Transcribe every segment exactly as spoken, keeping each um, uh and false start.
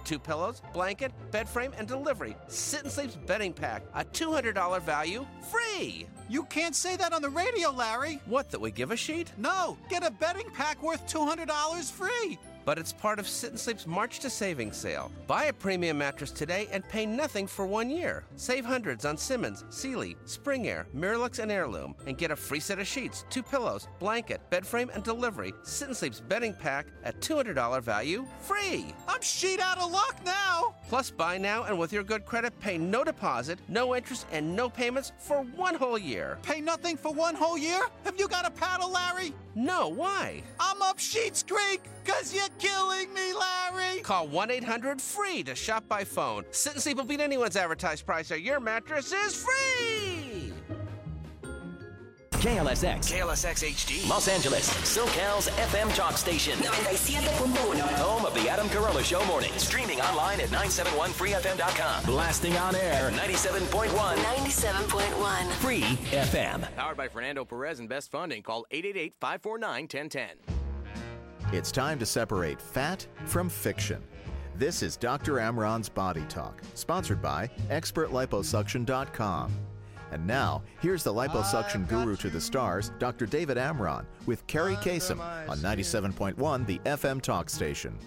Two pillows, blanket, bed frame, and delivery. Sit and Sleep's bedding pack, a two hundred dollars value, free. You can't say that on the radio, Larry. What, that we give a sheet? No, get a bedding pack worth two hundred dollars free. But it's part of Sit and Sleep's March to Savings sale. Buy a premium mattress today and pay nothing for one year. Save hundreds on Simmons, Sealy, Spring Air, Miralux, and Heirloom. And get a free set of sheets, two pillows, blanket, bed frame, and delivery. Sit and Sleep's bedding pack at two hundred dollars value, free. I'm sheet out of luck now. Plus, buy now and with your good credit, pay no deposit, no interest, and no payments for one whole year. Pay nothing for one whole year? Have you got a paddle, Larry? No, why? I'm up Sheets Creek, because you're killing me, Larry. Call one eight hundred free to shop by phone. Sit and Sleep will beat anyone's advertised price, or your mattress is free. K L S X. K L S X H D. Los Angeles. SoCal's F M talk station. ninety-siete punto uno. Home of the Adam Carolla Show mornings. Streaming online at nine seven one free f m dot com. Blasting on air. ninety-seven point one. ninety-seven point one. Free F M. Powered by Fernando Perez and Best Funding. Call eight eight eight, five four nine, one zero one zero. It's time to separate fact from fiction. This is Doctor Amron's Body Talk, sponsored by expert liposuction dot com. And now, here's the liposuction guru to the stars, Doctor David Amron, with Carrie Kasem on ninety-seven point one, the F M talk station.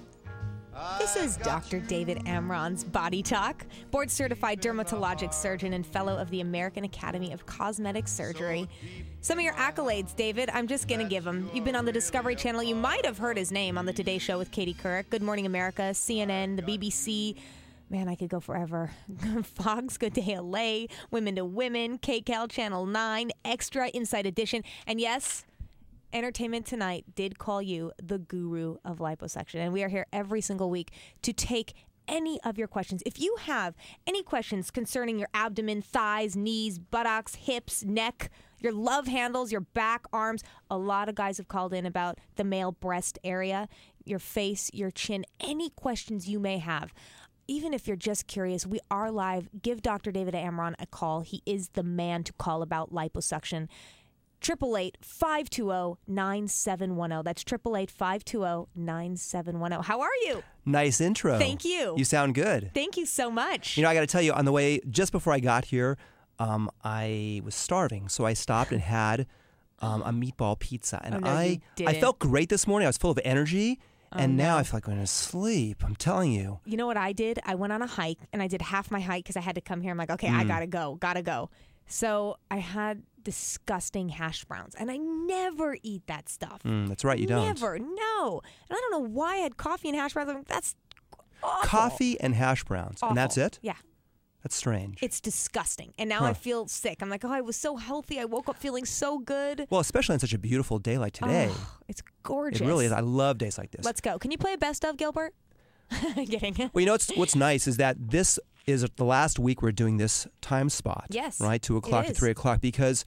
This is Doctor David Amron's Body Talk, board-certified dermatologic surgeon and fellow of the American Academy of Cosmetic Surgery. Some of your accolades, David, I'm just going to give them. You've been on the Discovery Channel. You might have heard his name on the Today Show with Katie Couric, Good Morning America, C N N, the B B C. Man, I could go forever. Fox, Good Day L A, Women to Women, K C A L, Channel nine, Extra, Inside Edition. And yes, Entertainment Tonight did call you the guru of liposuction. And we are here every single week to take any of your questions. If you have any questions concerning your abdomen, thighs, knees, buttocks, hips, neck, your love handles, your back, arms, a lot of guys have called in about the male breast area, your face, your chin, any questions you may have. Even if you're just curious, we are live. Give Doctor David Amron a call. He is the man to call about liposuction. eight eight eight, five two zero, nine seven one zero. That's eight eight eight, five two zero, nine seven one zero. How are you? Nice intro. Thank you. You sound good. Thank you so much. You know, I got to tell you, on the way, just before I got here, um, I was starving. So I stopped and had um, a meatball pizza. And oh, no, I, you didn't. I felt great this morning. I was full of energy. Oh, and now no. I feel like going to sleep. I'm telling you. You know what I did? I went on a hike, and I did half my hike because I had to come here. I'm like, okay, Mm. I got to go, got to go. So I had disgusting hash browns, and I never eat that stuff. Mm, that's right, you don't. Never, no. And I don't know why I had coffee and hash browns. I'm like, that's awful. Coffee and hash browns. Awful. And that's it? Yeah. That's strange. It's disgusting. And now Huh. I feel sick. I'm like, oh, I was so healthy. I woke up feeling so good. Well, especially on such a beautiful day like today. Oh, it's gorgeous. It really is. I love days like this. Let's go. Can you play a best of, Gilbert? Kidding. Well, you know what's, what's nice is that this is the last week we're doing this time spot. Yes, Right? two o'clock it to is. three o'clock because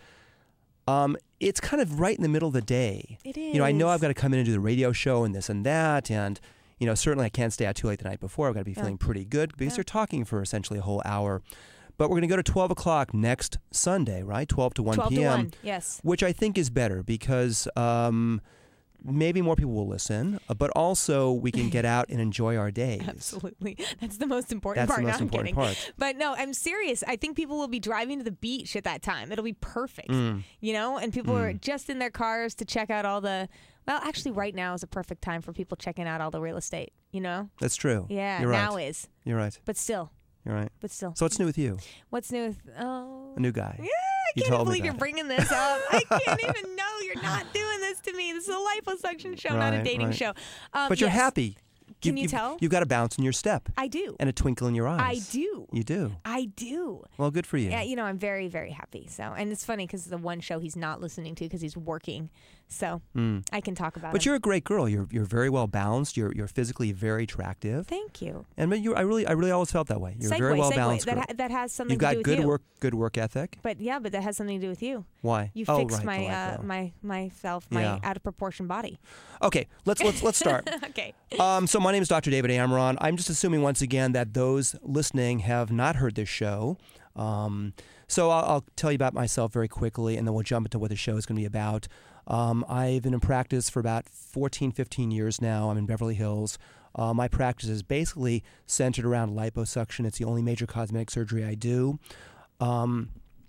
um, it's kind of right in the middle of the day. It You know, I know is. I've got to come in and do the radio show and this and that. And, you know, certainly I can't stay out too late the night before. I've got to be Yeah. feeling pretty good because Yeah. you're talking for essentially a whole hour. But we're going to go to twelve o'clock next Sunday, right? twelve to one twelve to p.m. one, yes. Which I think is better because um, maybe more people will listen, uh, but also we can get out and enjoy our days. Absolutely. That's the most important That's part. the most No, I'm important kidding. part. But no, I'm serious. I think people will be driving to the beach at that time. It'll be perfect. Mm. You know, and people are Mm. just in their cars to check out all the, well, actually right now is a perfect time for people checking out all the real estate, you know? That's true. Yeah, You're right. now is. You're right. But still. You're right. But still. So what's new with you? What's new with, oh. A new guy. Yeah, I You can't told even me believe you're that. bringing this up. I can't even know you're not doing this to me. This is a liposuction show, not a Right, dating right. show. Um, But you're yes. happy. Can You've- you you've- tell? You've got a bounce in your step. I do. And a twinkle in your eyes. I do. You do. I do. Well, good for you. Yeah, you know, I'm very, very happy. So, and it's funny because the one show he's not listening to because he's working. So Mm. I can talk about But it. you're a great girl. You're you're very well balanced. You're you're physically very attractive. Thank you. And but you, I really I really always felt that way. You're a Segue, very well segue. balanced That girl. ha- that has something You've got to do with good you. work good work ethic. But yeah, but that has something to do with you. Why? You Oh, fixed right, my the uh, lipo. my myself, my Yeah. out of proportion body. Okay, let's let's let's start. Okay. Um, so my name is Doctor David Amron. I'm just assuming once again that those listening have not heard this show. Um, so I'll, I'll tell you about myself very quickly, and then we'll jump into what the show is going to be about. Um, I've been in practice for about fourteen, fifteen years now. I'm in Beverly Hills. Uh, my practice is basically centered around liposuction. It's the only major cosmetic surgery I do. Um,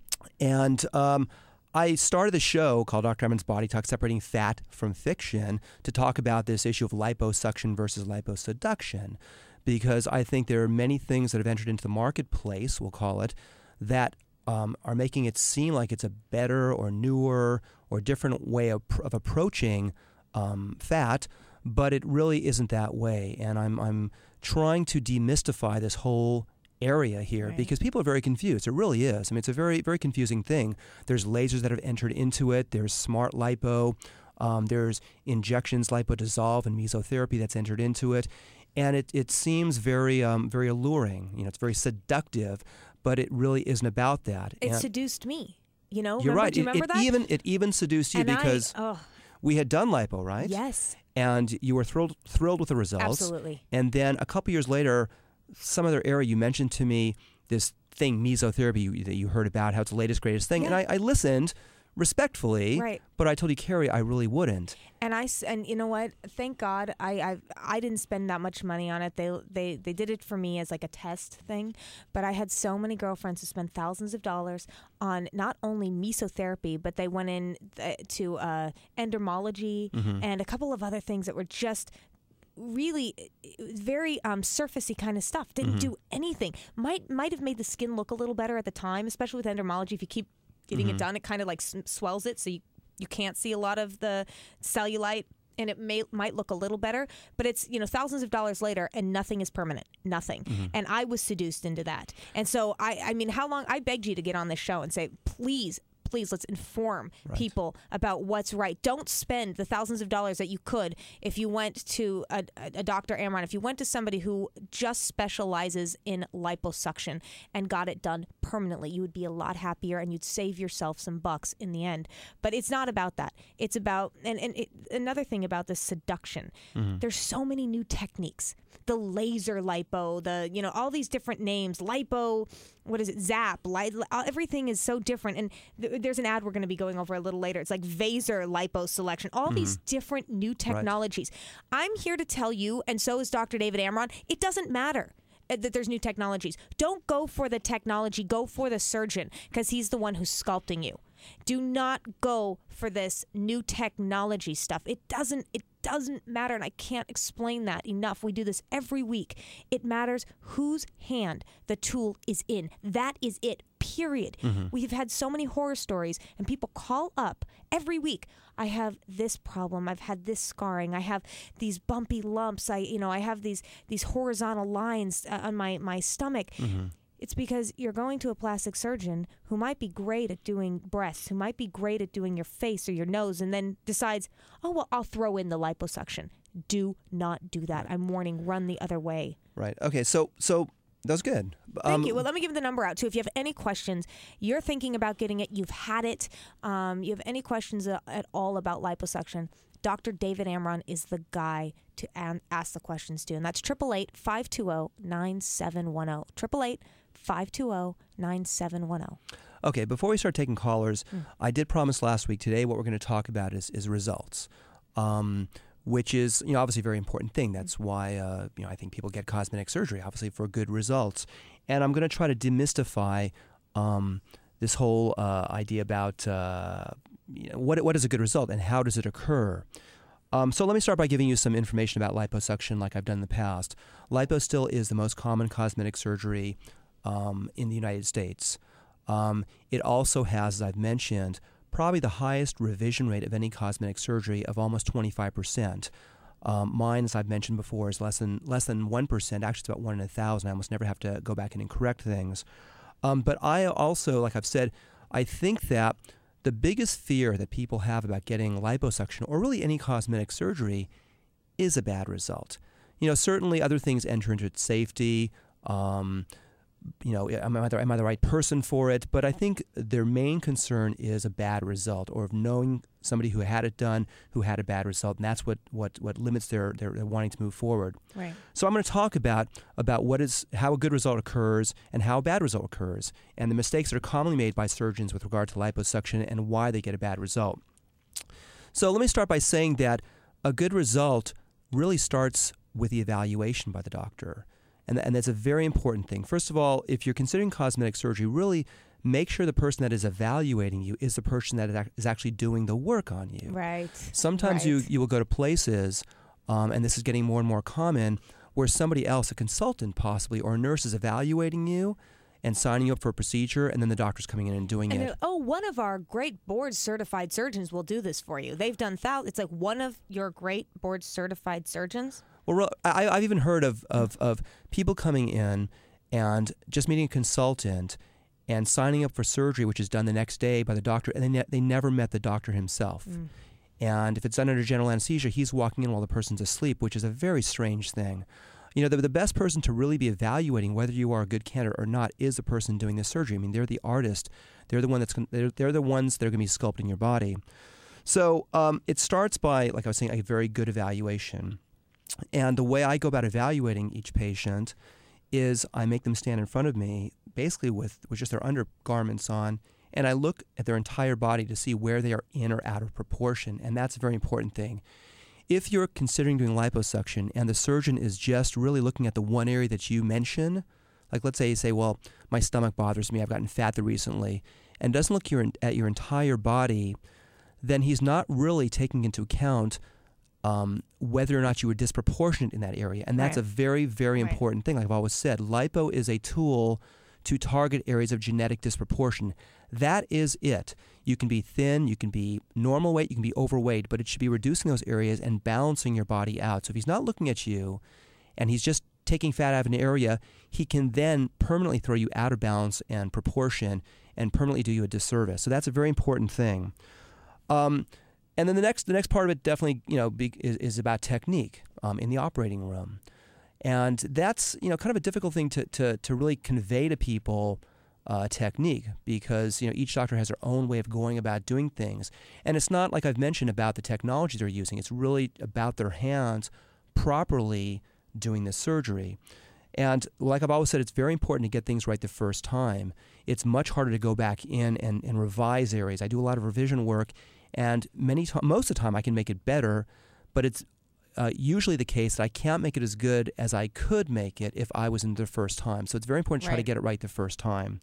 and um, I started the show called Doctor Amron's Body Talk, separating fat from fiction, to talk about this issue of liposuction versus liposeduction, because I think there are many things that have entered into the marketplace, we'll call it, that um, are making it seem like it's a better or newer or different way of, of approaching um, fat, but it really isn't that way. And I'm I'm trying to demystify this whole area here, right, because people are very confused. It really is. I mean, it's a very, very confusing thing. There's lasers that have entered into it. There's smart lipo. Um, there's injections, lipodissolve, and mesotherapy that's entered into it. And it, it seems very, um, very alluring. You know, it's very seductive, but it really isn't about that. It and seduced me. You know, you're remember, right. Do you it, remember it that? Even, it even seduced you and because I, oh. we had done lipo, right? Yes. And you were thrilled, thrilled with the results. Absolutely. And then a couple years later, some other area, you mentioned to me this thing, mesotherapy, that you heard about, how it's the latest, greatest thing. Yeah. And I, I listened respectfully, right, but I told you, Carrie, I really wouldn't. And I and you know what? Thank God I I I didn't spend that much money on it. They they they did it for me as like a test thing, but I had so many girlfriends who spent thousands of dollars on not only mesotherapy, but they went in th- to uh, endermology mm-hmm. and a couple of other things that were just really very um, surfacey kind of stuff. Didn't mm-hmm. do anything. Might might have made the skin look a little better at the time, especially with endermology. If you keep getting mm-hmm. it done, it kind of like s- swells it, so you, you can't see a lot of the cellulite, and it may might look a little better, but it's, you know, thousands of dollars later, and nothing is permanent, nothing. Mm-hmm. And I was seduced into that. And so I, I mean, how long I begged you to get on this show and say, please. Please, let's inform right. people about what's right. Don't spend the thousands of dollars that you could if you went to a, a, a Doctor Amron, if you went to somebody who just specializes in liposuction and got it done permanently. You would be a lot happier and you'd save yourself some bucks in the end. But it's not about that. It's about, and, and it, another thing about this seduction, mm-hmm. there's so many new techniques. The laser lipo, the, you know, all these different names, lipo, what is it, zap, light, everything is so different. And th- there's an ad we're going to be going over a little later. It's like Vaser lipo selection, all mm-hmm. these different new technologies. Right. I'm here to tell you, and so is Doctor David Amron, it doesn't matter that there's new technologies. Don't go for the technology, go for the surgeon, because he's the one who's sculpting you. Do not go for this new technology stuff. It doesn't it doesn't matter, and I can't explain that enough. We do this every week. It matters whose hand the tool is in. That is it, period. Mm-hmm. We've had so many horror stories, and people call up every week. I have this problem. I've had this scarring. I have these bumpy lumps. I, you know, I have these these horizontal lines uh, on my, my stomach. Mm-hmm. It's because you're going to a plastic surgeon who might be great at doing breasts, who might be great at doing your face or your nose, and then decides, oh, well, I'll throw in the liposuction. Do not do that. I'm warning, run the other way. Right. Okay, so so that's good. Thank um, you. Well, let me give the number out, too. If you have any questions, you're thinking about getting it, you've had it, um, you have any questions uh, at all about liposuction, Doctor David Amron is the guy to an- ask the questions to, and that's eight eight eight, five two zero, nine seven one zero. eight eight eight, five two zero, nine seven one zero. Okay, before we start taking callers, mm. I did promise last week, today what we're going to talk about is, is results, um, which is, you know, obviously a very important thing. That's why, uh, you know, I think people get cosmetic surgery, obviously for good results. And I'm going to try to demystify um, this whole uh, idea about uh, you know, what what is a good result and how does it occur. Um, so let me start by giving you some information about liposuction like I've done in the past. Lipo still is the most common cosmetic surgery um, in the United States. Um, it also has, as I've mentioned, probably the highest revision rate of any cosmetic surgery of almost twenty-five percent. Um, mine, as I've mentioned before, is less than less than one percent. Actually, it's about one in a thousand. I almost never have to go back and correct things. Um, but I also, like I've said, I think that the biggest fear that people have about getting liposuction or really any cosmetic surgery is a bad result. You know, certainly other things enter into its safety. Um, you know, am I, the, am I the right person for it? But I think their main concern is a bad result, or of knowing somebody who had it done who had a bad result, and that's what what, what limits their, their their wanting to move forward. Right. So I'm going to talk about about what is how a good result occurs and how a bad result occurs, and the mistakes that are commonly made by surgeons with regard to liposuction and why they get a bad result. So let me start by saying that a good result really starts with the evaluation by the doctor. And, and that's a very important thing. First of all, if you're considering cosmetic surgery, really make sure the person that is evaluating you is the person that is actually doing the work on you. Right. Sometimes right. you, you will go to places, um, and this is getting more and more common, where somebody else, a consultant possibly, or a nurse is evaluating you and signing you up for a procedure, and then the doctor's coming in and doing and it. Oh, one of our great board-certified surgeons will do this for you. They've done thousands. It's like one of your great board-certified surgeons. Well, I, I've even heard of, of, of people coming in and just meeting a consultant and signing up for surgery, which is done the next day by the doctor, and they, ne- they never met the doctor himself. Mm. And if it's done under general anesthesia, he's walking in while the person's asleep, which is a very strange thing. You know, the, the best person to really be evaluating whether you are a good candidate or not is the person doing the surgery. I mean, they're the artist. They're the one that's they're, they're the ones that are going to be sculpting your body. So um, it starts by, like I was saying, a very good evaluation. And the way I go about evaluating each patient is I make them stand in front of me, basically with, with just their undergarments on, and I look at their entire body to see where they are in or out of proportion, and that's a very important thing. If you're considering doing liposuction and the surgeon is just really looking at the one area that you mention, like let's say you say, well, my stomach bothers me, I've gotten fat there recently, and doesn't look your, at your entire body, then he's not really taking into account Um, whether or not you were disproportionate in that area. And that's right. a very, very right. important thing. Like I've always said, lipo is a tool to target areas of genetic disproportion. That is it. You can be thin, you can be normal weight, you can be overweight, but it should be reducing those areas and balancing your body out. So if he's not looking at you and he's just taking fat out of an area, he can then permanently throw you out of balance and proportion and permanently do you a disservice. So that's a very important thing. Um, And then the next, the next part of it definitely, you know, be, is, is about technique um, in the operating room, and that's, you know, kind of a difficult thing to to, to really convey to people, uh, technique, because you know each doctor has their own way of going about doing things, and it's not like I've mentioned about the technology they're using. It's really about their hands properly doing the surgery. And like I've always said, it's very important to get things right the first time. It's much harder to go back in and, and revise areas. I do a lot of revision work, and many to- most of the time I can make it better, but it's uh, usually the case that I can't make it as good as I could make it if I was in the first time. So it's very important to try right. to get it right the first time.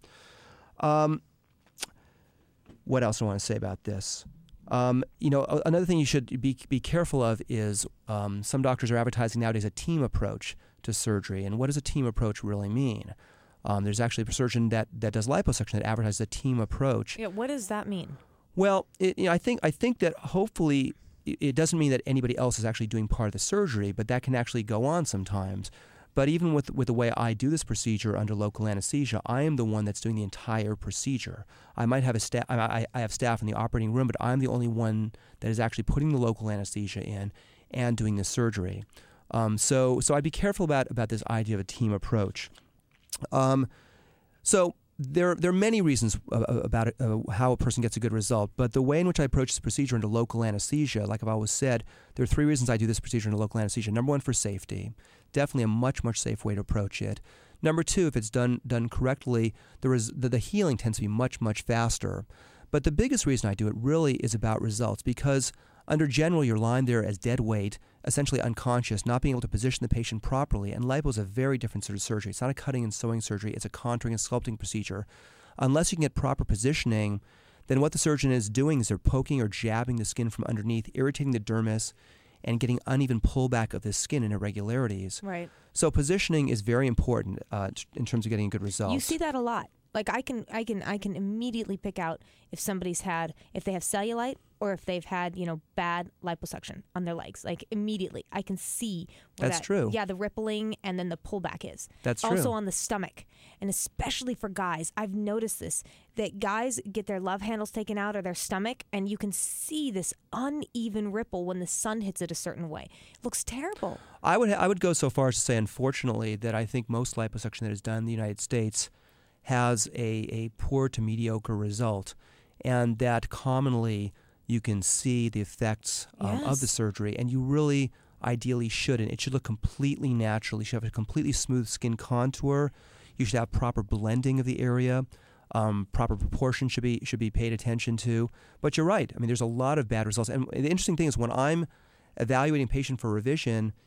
Um, what else do I want to say about this? Um, you know, another thing you should be be careful of is um, some doctors are advertising nowadays a team approach to surgery. And what does a team approach really mean? Um, there's actually a surgeon that, that does liposuction that advertises a team approach. Yeah, what does that mean? Well, it, you know, I think I think that hopefully it, it doesn't mean that anybody else is actually doing part of the surgery, but that can actually go on sometimes. But even with with the way I do this procedure under local anesthesia, I am the one that's doing the entire procedure. I might have a staff. I, I have staff in the operating room, but I'm the only one that is actually putting the local anesthesia in and doing the surgery. Um, so so I'd be careful about about this idea of a team approach. Um, so. There, there are many reasons uh, about it, uh, how a person gets a good result, but the way in which I approach this procedure under local anesthesia, like I've always said, there are three reasons I do this procedure under local anesthesia. Number one, for safety. Definitely a much, much safe way to approach it. Number two, if it's done done correctly, the, res- the, the healing tends to be much, much faster. But the biggest reason I do it really is about results, because under general, you're lying there as dead weight, essentially unconscious, not being able to position the patient properly. And lipo is a very different sort of surgery. It's not a cutting and sewing surgery. It's a contouring and sculpting procedure. Unless you can get proper positioning, then what the surgeon is doing is they're poking or jabbing the skin from underneath, irritating the dermis, and getting uneven pullback of the skin and irregularities. Right. So positioning is very important uh, in terms of getting good results. You see that a lot. Like I can, I can, I can immediately pick out if somebody's had, if they have cellulite or if they've had, you know, bad liposuction on their legs. Like immediately, I can see. Where That's that, true. Yeah, the rippling and then the pullback is. That's true. Also on the stomach, and especially for guys, I've noticed this that guys get their love handles taken out of their stomach, and you can see this uneven ripple when the sun hits it a certain way. It looks terrible. I would, I would go so far as to say, unfortunately, that I think most liposuction that is done in the United States has a, a poor to mediocre result, and that commonly you can see the effects um, yes. of the surgery, and you really ideally shouldn't. It should look completely natural. You should have a completely smooth skin contour. You should have proper blending of the area. Um, proper proportion should be should be paid attention to. But you're right. I mean, there's a lot of bad results. And the interesting thing is when I'm evaluating a patient for revision,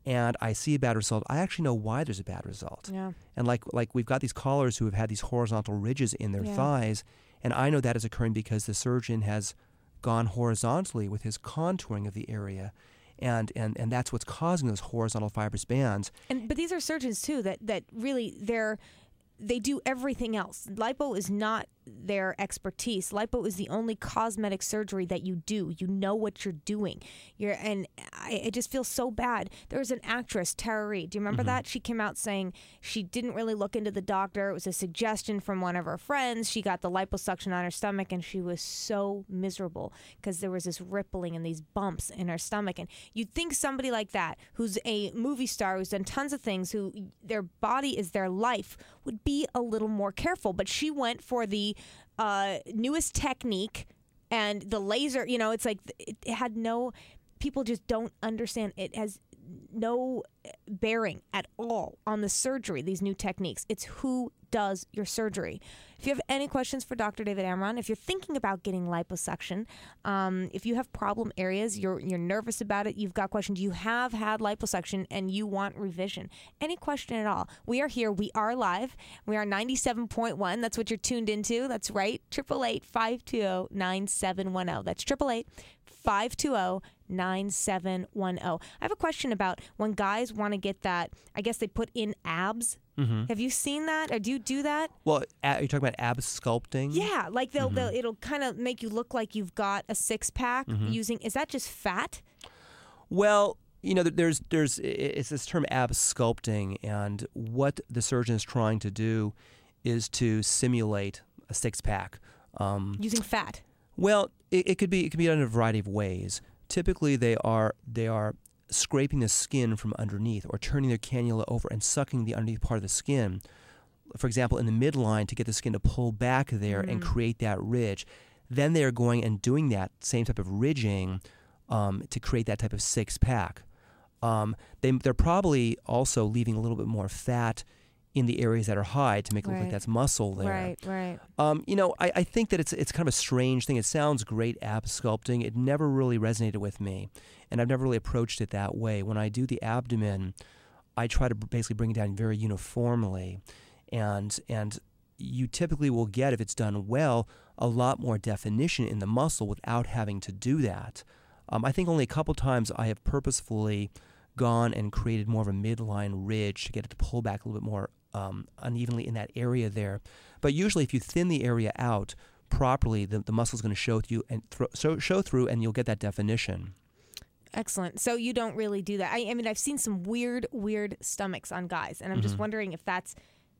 and I see a bad result, I actually know why there's a bad result. Yeah. And like like we've got these callers who have had these horizontal ridges in their Yeah. thighs, and I know that is occurring because the surgeon has gone horizontally with his contouring of the area. And, and and that's what's causing those horizontal fibrous bands. And but these are surgeons too that that really they're they do everything else. Lipo is not their expertise. Lipo is the only cosmetic surgery that you do. You know what you're doing. You're and I, it just feels so bad. There was an actress, Tara Reid. Do you remember Mm-hmm. that? She came out saying she didn't really look into the doctor. It was a suggestion from one of her friends. She got the liposuction on her stomach, and she was so miserable because there was this rippling and these bumps in her stomach. And you'd think somebody like that, who's a movie star, who's done tons of things, who their body is their life, would be a little more careful. But she went for the uh, newest technique and the laser. You know, it's like it had no. People just don't understand. It has no bearing at all on the surgery, these new techniques. It's who does your surgery. If you have any questions for Doctor David Amron, if you're thinking about getting liposuction, um, if you have problem areas, you're you're nervous about it, you've got questions, you have had liposuction and you want revision, any question at all, we are here. We are live. We are ninety-seven point one. That's what you're tuned into. That's right. eight eight eight, five two zero, nine seven one zero. That's eight eight eight, five two zero, nine seven one zero. I have a question about when guys want to get that, I guess they put in abs. Mm-hmm. Have you seen that, or do you do that? Well, a- are you talking about ab sculpting? Yeah, like they'll, Mm-hmm. they'll it'll kind of make you look like you've got a six pack Mm-hmm. using. Is that just fat? Well, you know, there's there's it's this term ab sculpting, and what the surgeon is trying to do is to simulate a six pack. Um, Using fat. well, it, it could be it could be done in a variety of ways. Typically, they are they are scraping the skin from underneath or turning their cannula over and sucking the underneath part of the skin. For example, in the midline to get the skin to pull back there and create that ridge. Then they are going and doing that same type of ridging um, to create that type of six pack. Um, they, they're probably also leaving a little bit more fat in the areas that are high to make it look like Right. that's muscle there. Right, right. Um, you know, I, I think that it's it's kind of a strange thing. It sounds great, ab sculpting. It never really resonated with me, and I've never really approached it that way. When I do the abdomen, I try to basically bring it down very uniformly, and and you typically will get, if it's done well, a lot more definition in the muscle without having to do that. Um, I think only a couple times I have purposefully gone and created more of a midline ridge to get it to pull back a little bit more um, unevenly in that area there. But usually if you thin the area out properly, the, the muscle is going to show through and thro- so, show through and you'll get that definition. Excellent. So you don't really do that. I, I mean, I've seen some weird, weird stomachs on guys, and I'm just wondering if that's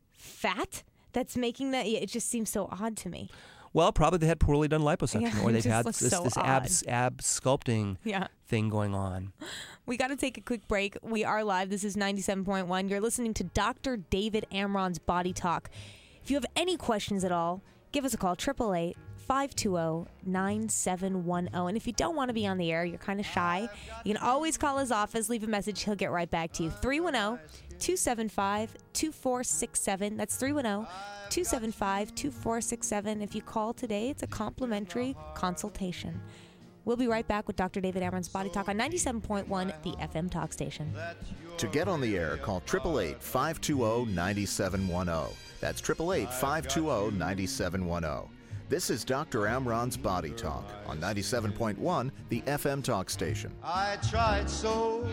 fat that's making that. It just seems so odd to me. Well, probably they had poorly done liposuction, Yeah, or it they've just had looks this, so this odd. abs, ab sculpting Yeah. thing going on. We got to take a quick break. We are live. This is ninety-seven point one. You're listening to Doctor David Amron's Body Talk. If you have any questions at all, give us a call, eight eight eight, five two zero, nine seven one zero. And if you don't want to be on the air, you're kind of shy, you can always call his office, leave a message. He'll get right back to you. three one zero, two seven five, two four six seven. That's three one zero, two seven five, two four six seven. If you call today, it's a complimentary consultation. We'll be right back with Doctor David Amron's Body Talk on ninety-seven point one, the F M Talk Station. To get on the air, call eight eight eight, five two zero, nine seven one zero. That's eight eight eight, five two zero, nine seven one zero. This is Doctor Amron's Body Talk on ninety-seven point one, the F M Talk Station. I tried so.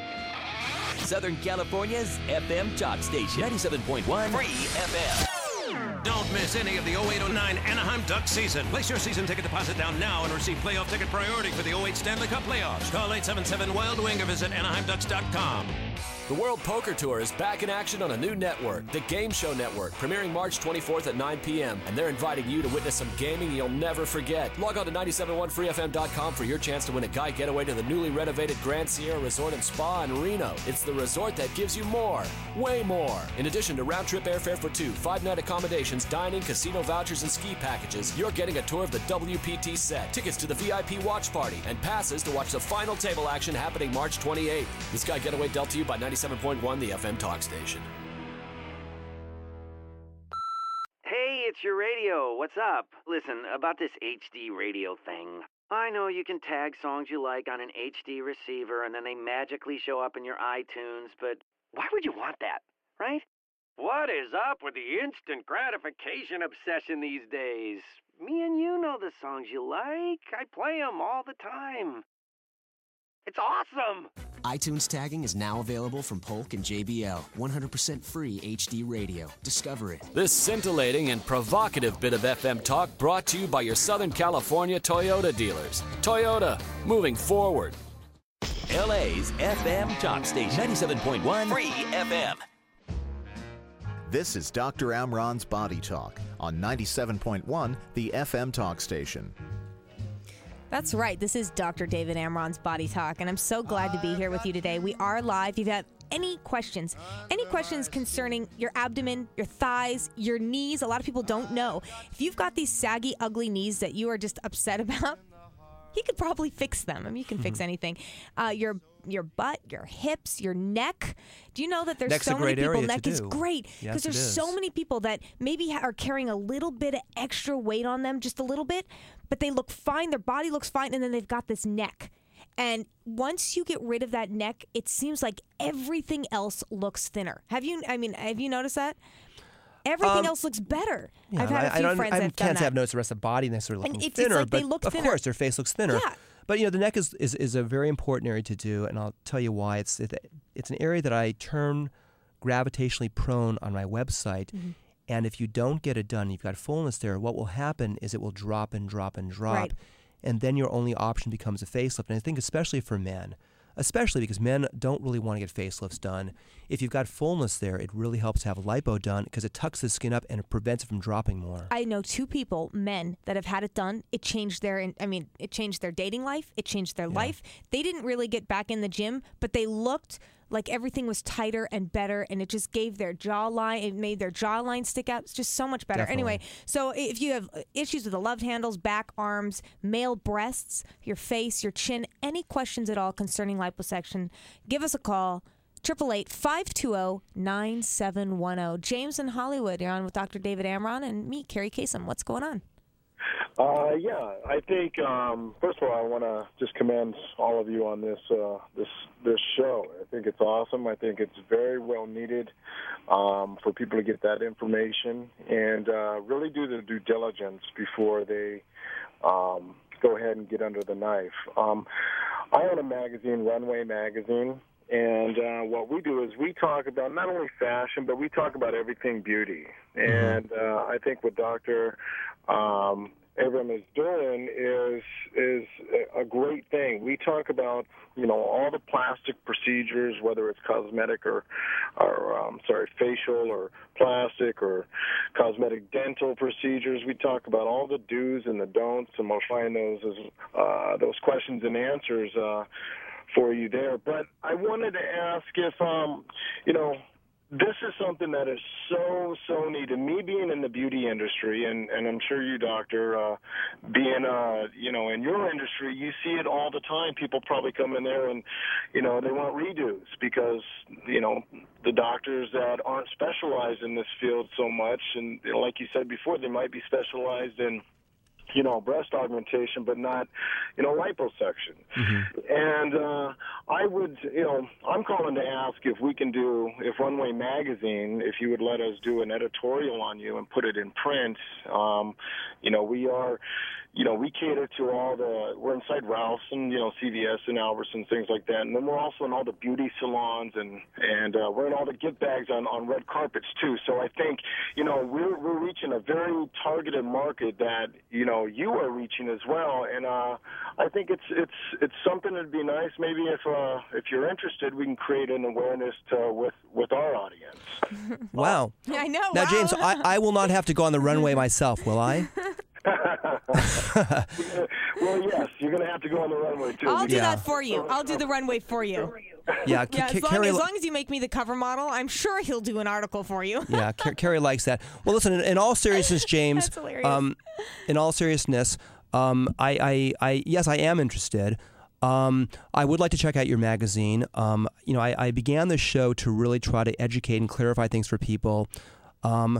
Southern California's F M Talk Station. ninety-seven point one Free F M. Don't miss any of the oh eight oh nine Anaheim Ducks season. Place your season ticket deposit down now and receive playoff ticket priority for the oh eight Stanley Cup playoffs. Call eight seven seven Wild Wing or visit anaheim ducks dot com. The World Poker Tour is back in action on a new network, the Game Show Network, premiering March twenty-fourth at nine p.m. And they're inviting you to witness some gaming you'll never forget. Log on to ninety-seven point one free f m dot com for your chance to win a guy getaway to the newly renovated Grand Sierra Resort and Spa in Reno. It's the resort that gives you more, way more. In addition to round-trip airfare for two, five-night accommodations, dining, casino vouchers, and ski packages, you're getting a tour of the W P T set, tickets to the V I P watch party, and passes to watch the final table action happening March twenty-eighth. This guy getaway dealt to you by ninety-seven point one, the F M Talk Station. Hey, it's your radio. What's up? Listen, about this H D radio thing. I know you can tag songs you like on an H D receiver and then they magically show up in your iTunes, but why would you want that, right? What is up with the instant gratification obsession these days? Me and you know the songs you like. I play them all the time. It's awesome! iTunes tagging is now available from Polk and J B L. one hundred percent free H D radio. Discover it. This scintillating and provocative bit of F M talk brought to you by your Southern California Toyota dealers. Toyota, moving forward. L A's F M talk station, ninety-seven point one Free F M. This is Doctor Amron's Body Talk on ninety-seven point one, the F M talk station. That's right. This is Doctor David Amron's Body Talk, and I'm so glad to be here with you today. We are live. If you have any questions, any questions concerning your abdomen, your thighs, your knees, a lot of people don't know. If you've got these saggy, ugly knees that you are just upset about, he could probably fix them. I mean, you can fix anything. Uh, your your butt, your hips, your neck. Do you know that there's Neck's so a great many people? area Neck to is do. great because Yes, there's it is. so many people that maybe ha- are carrying a little bit of extra weight on them, just a little bit, but they look fine. Their body looks fine, and then they've got this neck. And once you get rid of that neck, it seems like everything else looks thinner. Have you? I mean, have you noticed that? Everything Um, else looks better. Yeah, I've had a I, few I don't, friends I that've done can't that. have noticed the rest of the body necessarily And looking it's- it's thinner, like they but look of thinner. course their face looks thinner. Yeah. But you know the neck is, is, is a very important area to do, and I'll tell you why. It's it, it's an area that I turn gravitationally prone on my website, Mm-hmm. and if you don't get it done, you've got fullness there. What will happen is it will drop and drop and drop, Right. and then your only option becomes a facelift. And I think especially for men. Especially because men don't really want to get facelifts done. If you've got fullness there, it really helps to have lipo done because it tucks the skin up and it prevents it from dropping more. I know two people, men, that have had it done. It changed their, I mean, it changed their dating life. It changed their life. They didn't really get back in the gym, but they looked like everything was tighter and better, and it just gave their jawline, it made their jawline stick out. It's just so much better. Definitely. Anyway, so if you have issues with the love handles, back, arms, male breasts, your face, your chin, any questions at all concerning liposuction, give us a call. eight eight eight, five two zero, nine seven one zero. James in Hollywood, you're on with Doctor David Amron and me, Carrie Kasem. What's going on? Uh, yeah, I think um, first of all, I want to just commend all of you on this uh, this this show. I think it's awesome. I think it's very well needed um, for people to get that information and uh, really do the due diligence before they um, go ahead and get under the knife. Um, I own a magazine, Runway Magazine. And uh, what we do is we talk about not only fashion, but we talk about everything beauty. And uh, I think what Doctor Um, Abram is doing is is a great thing. We talk about, you know, all the plastic procedures, whether it's cosmetic or, or um, sorry, facial or plastic or cosmetic dental procedures. We talk about all the do's and the don'ts, and we'll find those as uh, those questions and answers uh, for you there. But I wanted to ask if, um, you know, this is something that is so, so needed. Me being in the beauty industry, and, and I'm sure you, Doctor, uh, being, uh, you know, in your industry, you see it all the time. People probably come in there and, you know, they want redos because, you know, the doctors that aren't specialized in this field so much, and you know, like you said before, they might be specialized in, you know, breast augmentation, but not, you know, liposuction. Mm-hmm. And uh, I would, you know, I'm calling to ask if we can do, if Runway Magazine, if you would let us do an editorial on you and put it in print. Um, you know, we are, you know, we cater to all the, we're inside Ralph's and, you know, C V S and Albertsons, things like that. And then we're also in all the beauty salons and, and uh, we're in all the gift bags on, on red carpets, too. So I think, you know, we're, we're reaching a very targeted market that, you know, you are reaching as well. And uh, I think it's it's it's something that'd be nice. Maybe if uh, if you're interested, we can create an awareness to, with, with our audience. Wow. I know. Now, wow. James, I, I will not have to go on the runway myself, will I? Well, yes, you're going to have to go on the runway, too. I'll do Yeah. that for you. I'll do the runway for you. Yeah, Yeah, Ca- as long, Carrie, as long as you make me the cover model, I'm sure he'll do an article for you. yeah, Car- Carrie likes that. Well, listen, in, in all seriousness, James, That's hilarious. um, in all seriousness, um, I, I, I, yes, I am interested. Um, I would like to check out your magazine. Um, you know, I, I began this show to really try to educate and clarify things for people. Um,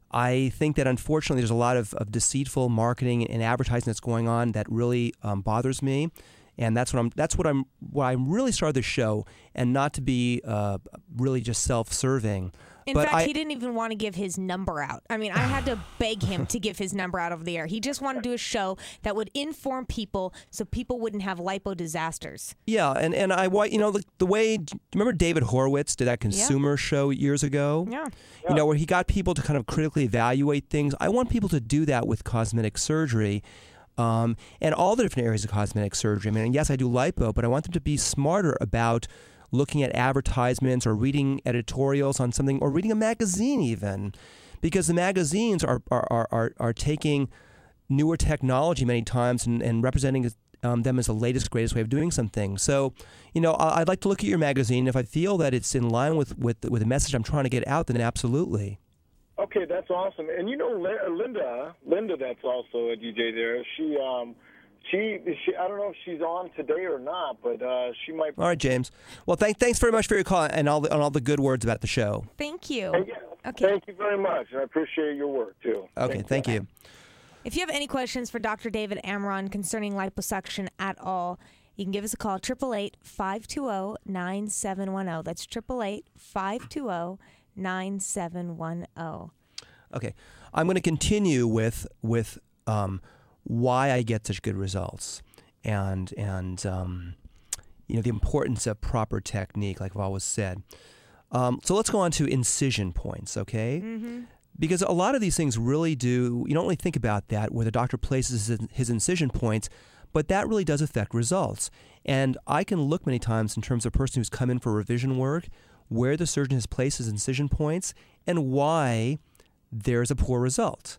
I think that unfortunately there's a lot of, of deceitful marketing and advertising that's going on that really um, bothers me. And that's what I'm. That's what I'm. Why I'm really started the show, and not to be uh, really just self-serving. In but fact, I, he didn't even want to give his number out. I mean, I had to beg him to give his number out over the air. He just wanted to do a show that would inform people, so people wouldn't have lipo disasters. Yeah, and and I, you know, the, the way. Do you remember David Horowitz did that consumer yeah. show years ago? Yeah. You know, where he got people to kind of critically evaluate things. I want people to do that with cosmetic surgery. Um, and all the different areas of cosmetic surgery. I mean, yes, I do lipo, but I want them to be smarter about looking at advertisements or reading editorials on something or reading a magazine even. Because the magazines are are, are, are, are taking newer technology many times and, and representing um, them as the latest, greatest way of doing something. So, you know, I'd like to look at your magazine. If I feel that it's in line with, with, with the message I'm trying to get out, then absolutely. Okay, that's awesome. And you know, Linda, Linda, that's also a D J there. She, um, she, she, I don't know if she's on today or not, but uh, she might. All right, James. Well, thank, thanks very much for your call and all the, and all the good words about the show. Thank you. Hey, yeah, okay. Thank you very much. I appreciate your work too. Okay, thank, thank you. you. If you have any questions for Doctor David Amron concerning liposuction at all, you can give us a call, eight eight eight, five two zero, nine seven one zero. That's eight eight eight, five two zero, nine seven one zero. Okay, I'm going to continue with with um, why I get such good results, and and um, you know the importance of proper technique, like I've always said. Um, so let's go on to incision points, okay? Mm-hmm. Because a lot of these things really do. You don't really think about that where the doctor places his, his incision points, but that really does affect results. And I can look many times in terms of a person who's come in for revision work, where the surgeon has placed his incision points, and why there's a poor result.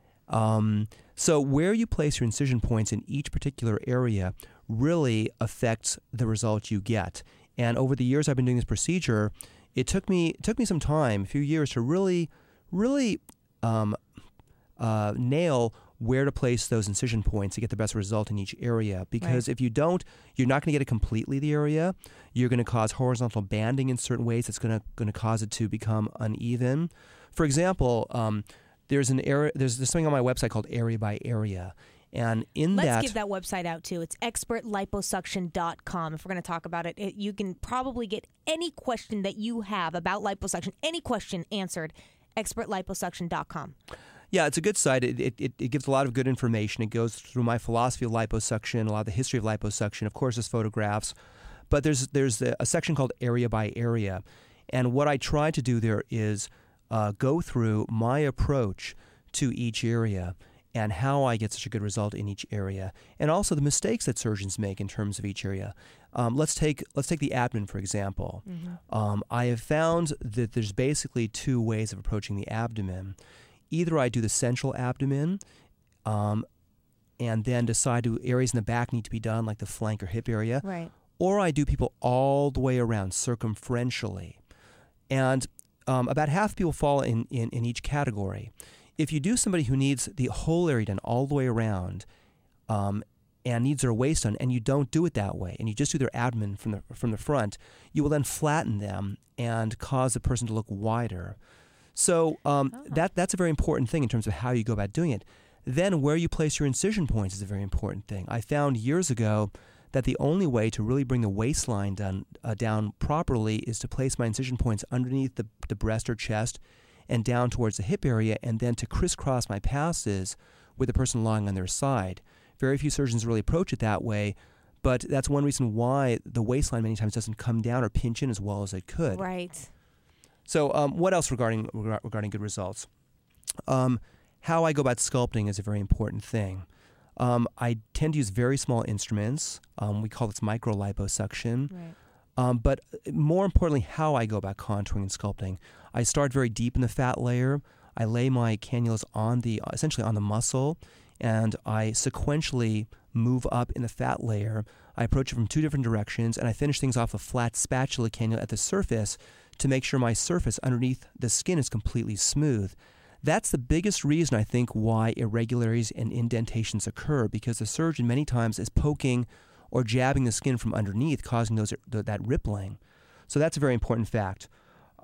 Um, so where you place your incision points in each particular area really affects the result you get. And over the years I've been doing this procedure, it took me it took me some time, a few years, to really, really um, uh, nail where to place those incision points to get the best result in each area. Because right. if you don't, you're not going to get it completely the area. You're going to cause horizontal banding in certain ways. It's going to going to cause it to become uneven. For example, um, there's an area. There's, there's something on my website called Area by Area, and in Let's that, give that website out too. It's expert liposuction dot com. If we're going to talk about it, it, you can probably get any question that you have about liposuction, any question answered. expert liposuction dot com. Yeah, it's a good site. It, it it gives a lot of good information. It goes through my philosophy of liposuction, a lot of the history of liposuction. Of course, there's photographs, but there's there's a, a section called Area by Area, and what I try to do there is Uh, go through my approach to each area and how I get such a good result in each area, and also the mistakes that surgeons make in terms of each area. Um, let's take let's take the abdomen, for example. Mm-hmm. Um, I have found that there's basically two ways of approaching the abdomen. Either I do the central abdomen, um, and then decide to areas in the back need to be done, like the flank or hip area, right. or I do people all the way around circumferentially, and Um, about half people fall in, in, in each category. If you do somebody who needs the whole area done all the way around um, and needs their waist done, and you don't do it that way, and you just do their abdomen from the from the front, you will then flatten them and cause the person to look wider. So um, oh. that that's a very important thing in terms of how you go about doing it. Then where you place your incision points is a very important thing. I found years ago that the only way to really bring the waistline done, uh, down properly is to place my incision points underneath the, the breast or chest and down towards the hip area, and then to crisscross my passes with the person lying on their side. Very few surgeons really approach it that way, but that's one reason why the waistline many times doesn't come down or pinch in as well as it could. Right. So um, what else regarding regarding good results? Um, how I go about sculpting is a very important thing. Um, I tend to use very small instruments. Um, we call this micro-liposuction. Right. Um, but more importantly, how I go about contouring and sculpting. I start very deep in the fat layer. I lay my cannulas on the, essentially on the muscle, and I sequentially move up in the fat layer. I approach it from two different directions, and I finish things off a flat spatula cannula at the surface to make sure my surface underneath the skin is completely smooth. That's the biggest reason, I think, why irregularities and indentations occur, because the surgeon many times is poking or jabbing the skin from underneath, causing those that rippling. So that's a very important fact.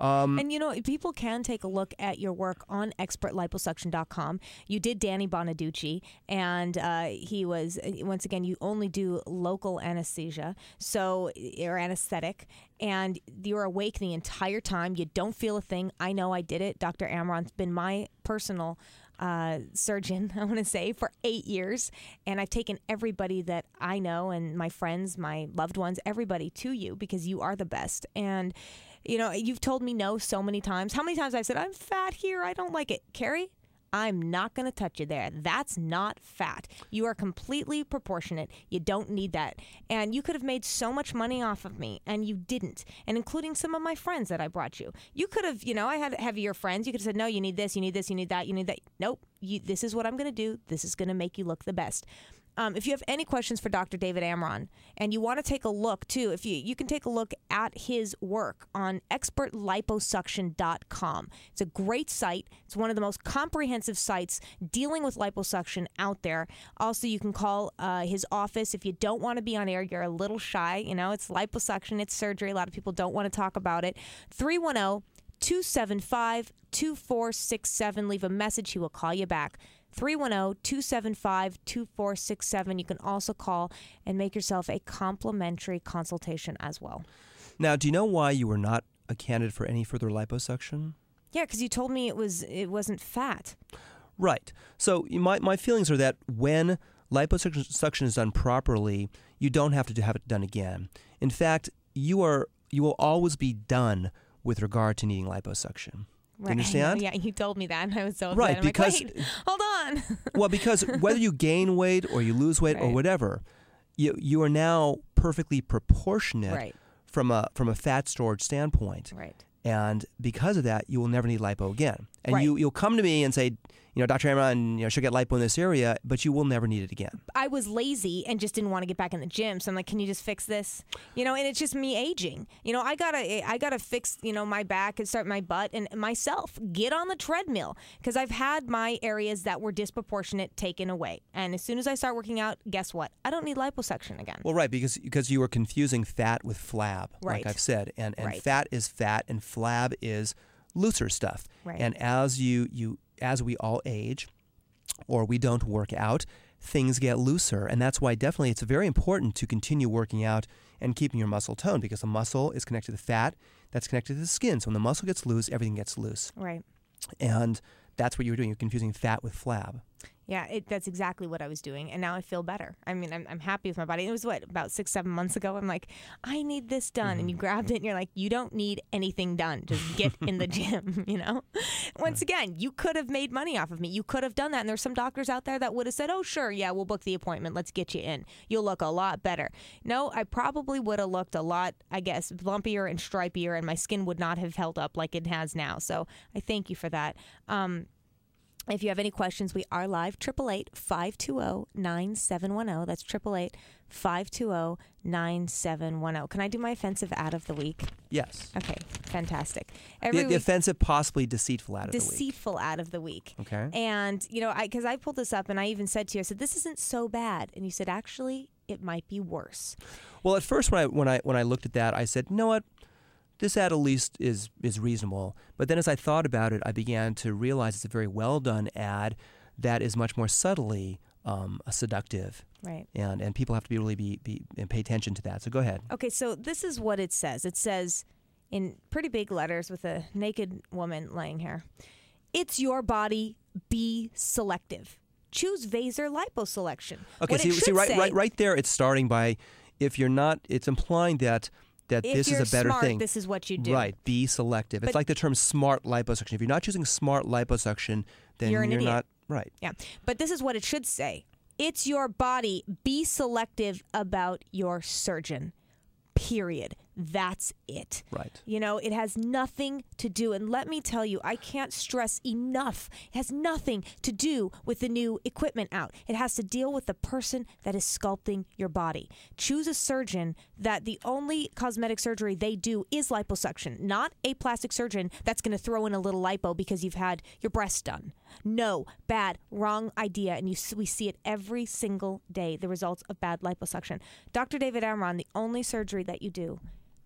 Um, and you know, people can take a look at your work on expert liposuction dot com. You did Danny Bonaducci, and uh, he was, once again, you only do local anesthesia, so or anesthetic, and you're awake the entire time. You don't feel a thing. I know I did it. Doctor Amron's been my personal Uh, surgeon, I want to say, for eight years. And I've taken everybody that I know and my friends, my loved ones, everybody to you because you are the best. And, you know, you've told me no so many times. How many times I've said, I'm fat here, I don't like it. Carrie, I'm not going to touch you there. That's not fat. You are completely proportionate. You don't need that. And you could have made so much money off of me, and you didn't. And including some of my friends that I brought you. You could have, you know, I had heavier friends. You could have said, no, you need this, you need this, you need that, you need that. Nope. You, this is what I'm going to do. This is going to make you look the best. Um, if you have any questions for Doctor David Amron, and you want to take a look too, if you you can take a look at his work on expert liposuction dot com. It's a great site. It's one of the most comprehensive sites dealing with liposuction out there. Also, you can call uh, his office if you don't want to be on air. You're a little shy. You know, it's liposuction, it's surgery. A lot of people don't want to talk about it. three one zero, two seven five, two four six seven. Leave a message. He will call you back. three one zero, two seven five, two four six seven. You can also call and make yourself a complimentary consultation as well. Now, do you know why you were not a candidate for any further liposuction? Yeah, because you told me it was it wasn't fat. Right. So my my feelings are that when liposuction is done properly, you don't have to have it done again. In fact, you are you will always be done with regard to needing liposuction. Do you understand? Yeah, you told me that, and I was so upset. Right, I'm because like, wait, hold on. Well, because whether you gain weight or you lose weight right. or whatever, you you are now perfectly proportionate right. from a from a fat storage standpoint. Right. And because of that, you will never need lipo again. And right. you you'll come to me and say, you know, Doctor Amron, you know, should get lipo in this area, but you will never need it again. I was lazy and just didn't want to get back in the gym, so I'm like, can you just fix this? You know, and it's just me aging. You know, I gotta, I gotta fix, you know, my back and start my butt and myself. Get on the treadmill because I've had my areas that were disproportionate taken away, and as soon as I start working out, guess what? I don't need liposuction again. Well, right, because because you were confusing fat with flab, right. like I've said, and and right. fat is fat, and flab is looser stuff. Right. And as you you as we all age, or we don't work out, things get looser. And that's why definitely it's very important to continue working out and keeping your muscle toned, because the muscle is connected to the fat that's connected to the skin. So when the muscle gets loose, everything gets loose. Right. And that's what you were doing. You're confusing fat with flab. Yeah, it, that's exactly what I was doing, and now I feel better. I mean, I'm, I'm happy with my body. It was, what, about six, seven months ago? I'm like, I need this done, mm-hmm. and you grabbed it, and you're like, you don't need anything done. Just get in the gym, you know? Once again, you could have made money off of me. You could have done that, and there's some doctors out there that would have said, oh, sure, yeah, we'll book the appointment. Let's get you in. You'll look a lot better. No, I probably would have looked a lot, I guess, lumpier and stripier, and my skin would not have held up like it has now. So I thank you for that. Um, If you have any questions, we are live, eight eight eight, five two zero, nine seven one zero. That's eight eight eight, five two zero, nine seven one zero. Can I do my offensive ad of the week? Yes. Okay, fantastic. Every the, the week, offensive, possibly deceitful ad of the week. Deceitful ad of the week. Okay. And, you know, I because I pulled this up and I even said to you, I said, this isn't so bad. And you said, actually, it might be worse. Well, at first when I when I when I looked at that, I said, you know what? This ad at least is is reasonable. But then as I thought about it, I began to realize it's a very well done ad that is much more subtly um, seductive. Right. And and people have to be really be, be and pay attention to that. So go ahead. Okay, so this is what it says. It says in pretty big letters with a naked woman laying here. It's your body, be selective. Choose Vaser liposelection. Okay, what see, it should see right say, right right there it's starting by if you're not it's implying that that if this you're is a better smart, thing. This is what you do. Right, be selective. But it's like the term smart liposuction. If you're not choosing smart liposuction, then you're, an you're idiot. not right. Yeah. But this is what it should say. It's your body. Be selective about your surgeon. Period. That's it. Right. You know, it has nothing to do, and let me tell you, I can't stress enough, it has nothing to do with the new equipment out. It has to deal with the person that is sculpting your body. Choose a surgeon that the only cosmetic surgery they do is liposuction, not a plastic surgeon that's going to throw in a little lipo because you've had your breasts done. No, bad, wrong idea, and you, we see it every single day, the results of bad liposuction. Doctor David Amron, the only surgery that you do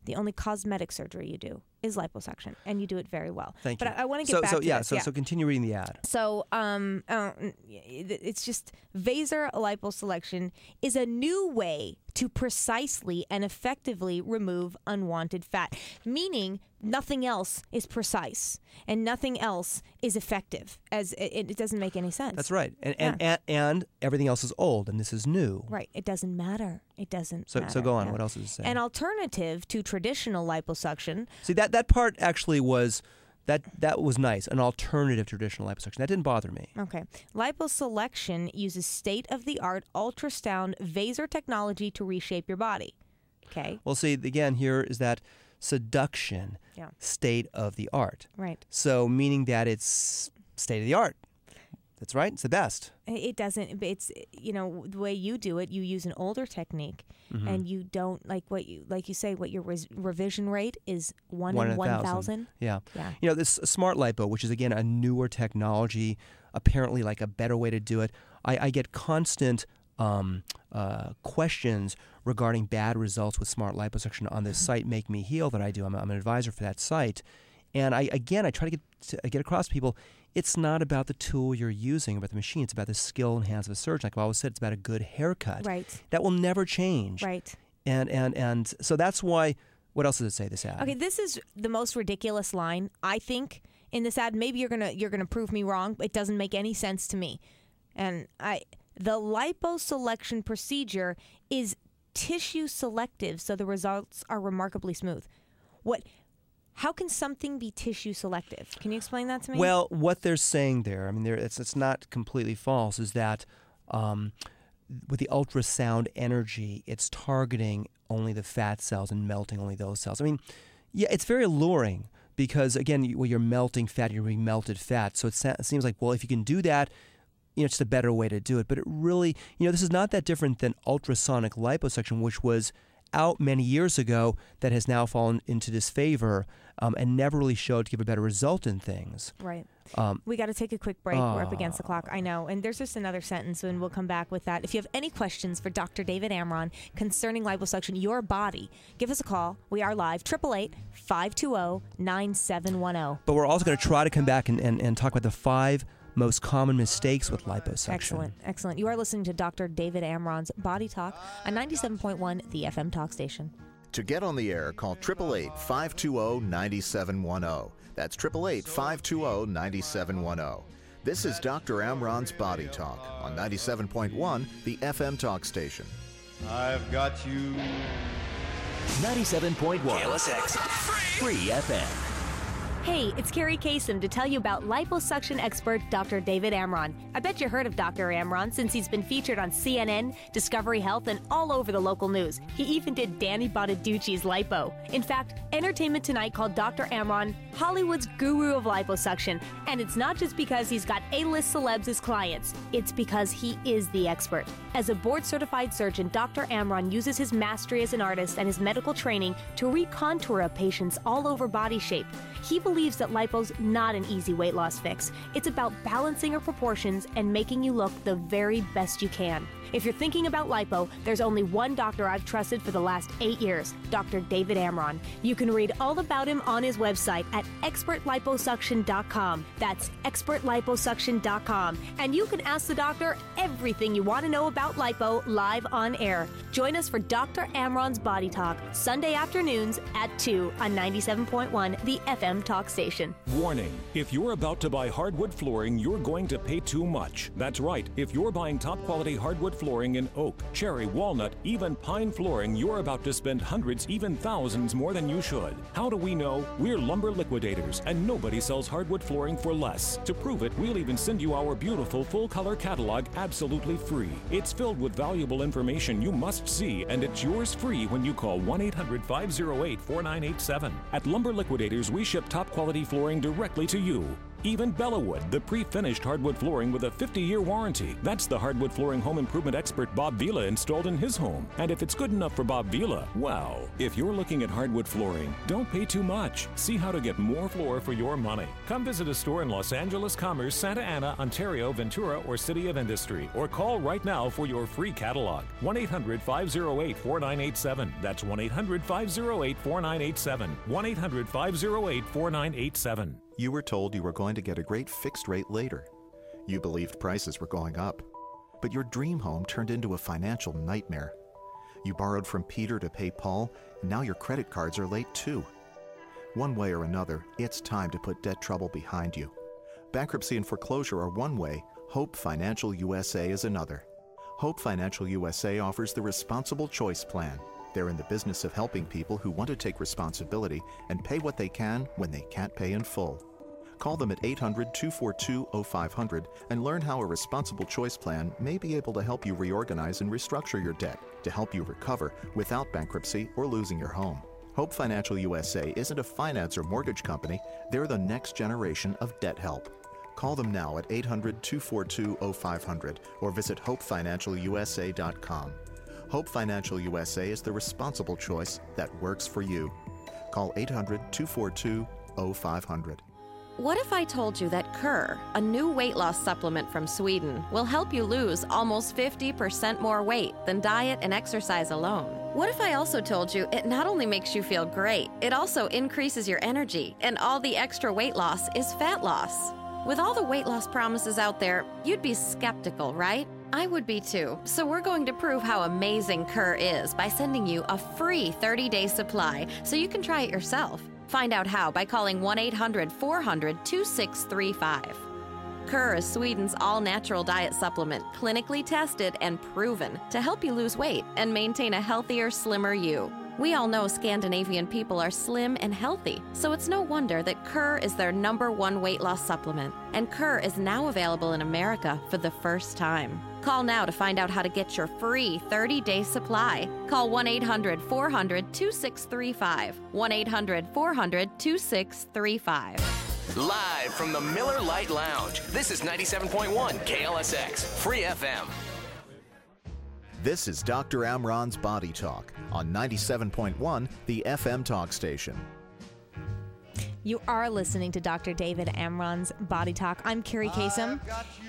The only cosmetic surgery you do is liposuction, and you do it very well. Thank but you. I, I want to get so, back so, to yeah, this. So, yeah, so continue reading the ad. So, um, uh, it's just Vaser liposelection is a new way to precisely and effectively remove unwanted fat, meaning nothing else is precise and nothing else is effective. As it, it doesn't make any sense. That's right, and Yeah. and, and and everything else is old, and this is new. Right. It doesn't matter. It doesn't So, matter. so go on. yeah. What else does it say? An alternative to traditional liposuction. See, that that part actually was that that was nice. An alternative to traditional liposuction. That didn't bother me. Okay. Liposelection uses state-of-the-art ultrasound Vaser technology to reshape your body. Okay. Well, see, again, here is that seduction Yeah. state of the art. Right. So, meaning that it's state of the art. That's right. It's the best. It doesn't. It's you know the way you do it. You use an older technique, Mhm. and you don't like what you like. You say what your res- revision rate is one, One in in a one thousand. thousand. Yeah. Yeah. You know, this smart lipo, which is again a newer technology, apparently like a better way to do it. I, I get constant um, uh, questions regarding bad results with smart liposuction on this site, Make Me Heal, that I do. I'm, I'm an advisor for that site, and I again I try to get to get across to people. It's not about the tool you're using, about the machine. It's about the skill and hands of a surgeon. Like I've always said, it's about a good haircut. Right. That will never change. Right. And and and so that's why. What else does it say? This ad. Okay, this is the most ridiculous line I think in this ad. Maybe you're gonna you're gonna prove me wrong. It doesn't make any sense to me. And I the liposelection procedure is tissue selective, so the results are remarkably smooth. What? How can something be tissue selective? Can you explain that to me? Well, what they're saying there, I mean, it's it's not completely false, is that um, with the ultrasound energy, it's targeting only the fat cells and melting only those cells. I mean, yeah, it's very alluring because, again, you, when you're melting fat, you're being melted fat. So it, sa- it seems like, well, if you can do that, you know, it's just a better way to do it. But it really, you know, this is not that different than ultrasonic liposuction, which was out many years ago that has now fallen into disfavor um, and never really showed to give a better result in things. Right. Um, we got to take a quick break. We're up against the clock. I know. And there's just another sentence, and we'll come back with that. If you have any questions for Doctor David Amron concerning liposuction, your body, give us a call. We are live, eight eight eight, five two zero, nine seven one zero. But we're also going to try to come back and, and, and talk about the five most common mistakes with liposuction. Excellent. Excellent. You are listening to Doctor David Amron's Body Talk on ninety-seven point one, the F M Talk Station. To get on the air, call eight eight eight, five two zero, nine seven one zero. That's eight eight eight, five two zero, nine seven one zero. This is Doctor Amron's Body Talk on ninety-seven point one, the F M Talk Station. I've got you. ninety-seven point one. K L S X. Free F M. Hey, it's Carrie Kasem to tell you about liposuction expert Doctor David Amron. I bet you heard of Doctor Amron since he's been featured on C N N, Discovery Health, and all over the local news. He even did Danny Bonaducci's lipo. In fact, Entertainment Tonight called Doctor Amron Hollywood's guru of liposuction. And it's not just because he's got A-list celebs as clients. It's because he is the expert. As a board-certified surgeon, Doctor Amron uses his mastery as an artist and his medical training to recontour a patient's all-over body shape. He believes that lipo's not an easy weight loss fix. It's about balancing your proportions and making you look the very best you can. If you're thinking about lipo, there's only one doctor I've trusted for the last eight years, Doctor David Amron. You can read all about him on his website at expert liposuction dot com. That's expert liposuction dot com. And you can ask the doctor everything you want to know about lipo live on air. Join us for Doctor Amron's Body Talk, Sunday afternoons at two on ninety-seven point one, the F M Talk Station. Warning, if you're about to buy hardwood flooring, you're going to pay too much. That's right, if you're buying top quality hardwood flooring in oak, cherry, walnut, even pine flooring, you're about to spend hundreds, even thousands more than you should. How do we know? We're Lumber Liquidators, and nobody sells hardwood flooring for less. To prove it, we'll even send you our beautiful full-color catalog absolutely free. It's filled with valuable information you must see, and it's yours free when you call one eight hundred, five oh eight, four nine eight seven. At Lumber Liquidators, we ship top-quality flooring directly to you. even Bellawood, the pre-finished hardwood flooring with a fifty-year warranty. That's the hardwood flooring home improvement expert Bob Vila installed in his home. And if it's good enough for Bob Vila, wow. If you're looking at hardwood flooring, don't pay too much. See how to get more floor for your money. Come visit a store in Los Angeles, Commerce, Santa Ana, Ontario, Ventura, or City of Industry. Or call right now for your free catalog. one eight hundred five oh eight four nine eight seven. That's one eight hundred five oh eight four nine eight seven. one eight hundred five oh eight four nine eight seven. You were told you were going to get a great fixed rate later. You believed prices were going up. But your dream home turned into a financial nightmare. You borrowed from Peter to pay Paul, and now your credit cards are late too. One way or another, it's time to put debt trouble behind you. Bankruptcy and foreclosure are one way, Hope Financial U S A is another. Hope Financial U S A offers the Responsible Choice Plan. They're in the business of helping people who want to take responsibility and pay what they can when they can't pay in full. Call them at eight hundred two four two oh five hundred and learn how a responsible choice plan may be able to help you reorganize and restructure your debt to help you recover without bankruptcy or losing your home. Hope Financial U S A isn't a finance or mortgage company. They're the next generation of debt help. Call them now at eight hundred two four two oh five hundred or visit hope financial u s a dot com. Hope Financial U S A is the responsible choice that works for you. Call eight hundred two four two oh five hundred. What if I told you that Kerr, a new weight loss supplement from Sweden, will help you lose almost fifty percent more weight than diet and exercise alone? What if I also told you it not only makes you feel great, it also increases your energy, and all the extra weight loss is fat loss? With all the weight loss promises out there, you'd be skeptical, right? I would be too. So we're going to prove how amazing Kerr is by sending you a free thirty-day supply so you can try it yourself. Find out how by calling one eight hundred four hundred two six three five. Kerr is Sweden's all-natural diet supplement, clinically tested and proven to help you lose weight and maintain a healthier, slimmer you. We all know Scandinavian people are slim and healthy, so it's no wonder that Kerr is their number one weight loss supplement. And Kerr is now available in America for the first time. Call now to find out how to get your free thirty-day supply. Call one eight hundred four hundred two six three five. one eight hundred four hundred two six three five. Live from the Miller Lite Lounge, this is ninety-seven point one K L S X, Free F M. This is Doctor Amron's Body Talk on ninety-seven point one, the F M talk station. You are listening to Doctor David Amron's Body Talk. I'm Carrie Kasem.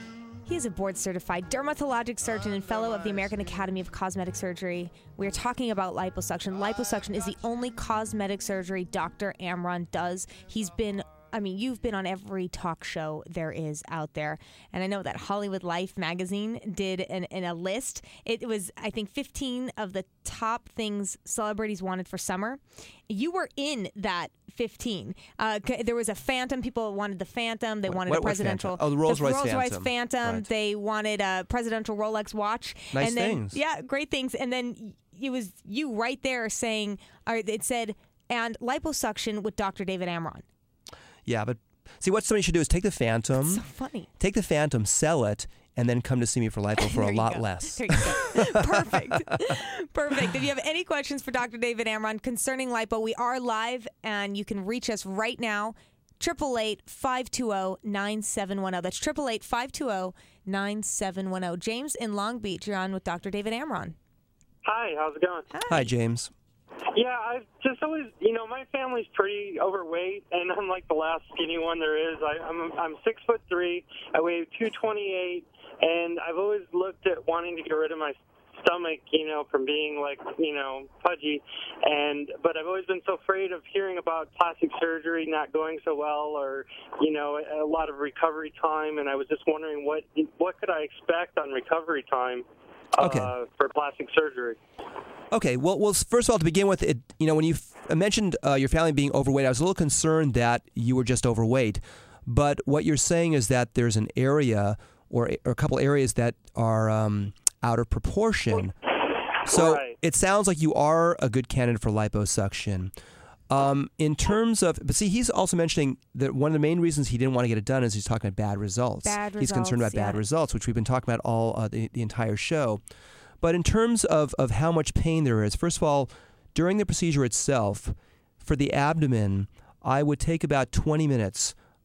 He is a board-certified dermatologic surgeon and fellow of the American Academy of Cosmetic Surgery. We are talking about liposuction. Liposuction is the only cosmetic surgery Doctor Amron does. He's been I mean, you've been on every talk show there is out there. And I know that Hollywood Life magazine did an, an, a list. It was, I think, fifteen of the top things celebrities wanted for summer. You were in that fifteen. Uh, there was a Phantom. People wanted the Phantom. They wanted what, a presidential. Oh, the Rolls Royce Rolls Royce Phantom. Phantom. Right. They wanted a presidential Rolex watch. Nice and then, things. Yeah, great things. And then it was you right there saying, or it said, and liposuction with Doctor David Amron. Yeah, but see, what somebody should do is take the Phantom. That's so funny. Take the Phantom, sell it, and then come to see me for lipo for a lot go. less. There you go. Perfect. Perfect. If you have any questions for Doctor David Amron concerning lipo, we are live, and you can reach us right now. eight eight eight, five two zero, nine seven one zero. That's eight eight eight, five two zero, nine seven one zero. James in Long Beach, you're on with Doctor David Amron. Hi, how's it going? Hi, Hi James. Yeah, I've just always, you know, my family's pretty overweight, and I'm like the last skinny one there is. I, I'm I'm six foot three. I weigh two twenty-eight, and I've always looked at wanting to get rid of my stomach, you know, from being like, you know, pudgy. And but I've always been so afraid of hearing about plastic surgery not going so well, or you know, a lot of recovery time. And I was just wondering what what could I expect on recovery time uh, Okay. for plastic surgery. Okay, well, well, first of all, to begin with, it, you know, when you f- mentioned uh, your family being overweight, I was a little concerned that you were just overweight. But what you're saying is that there's an area or, or a couple areas that are um, out of proportion. So Right. it sounds like you are a good candidate for liposuction. Um, in terms of, but see, he's also mentioning that one of the main reasons he didn't want to get it done is he's talking about bad results. Bad he's concerned about results, bad yeah. results, which we've been talking about all uh, the, the entire show. But in terms of, of how much pain there is, first of all, during the procedure itself, for the abdomen, I would take about twenty minutes